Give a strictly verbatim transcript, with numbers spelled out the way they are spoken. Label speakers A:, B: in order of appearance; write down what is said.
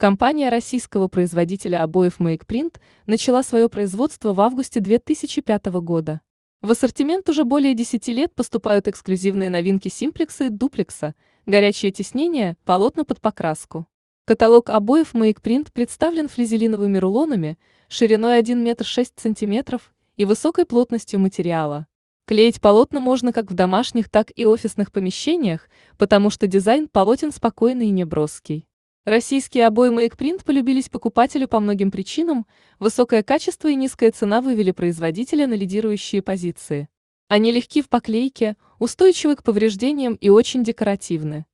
A: Компания российского производителя обоев Make начала свое производство в августе две тысячи пятого года. В ассортимент уже более десяти лет поступают эксклюзивные новинки симплекса и дуплекса, горячее тиснение, полотна под покраску. Каталог обоев Make представлен флизелиновыми рулонами шириной один метр шесть сантиметров и высокой плотностью материала. Клеить полотна можно как в домашних, так и офисных помещениях, потому что дизайн полотен спокойный и неброский. Российские обои Make полюбились покупателю по многим причинам, высокое качество и низкая цена вывели производителя на лидирующие позиции. Они легки в поклейке, устойчивы к повреждениям и очень декоративны.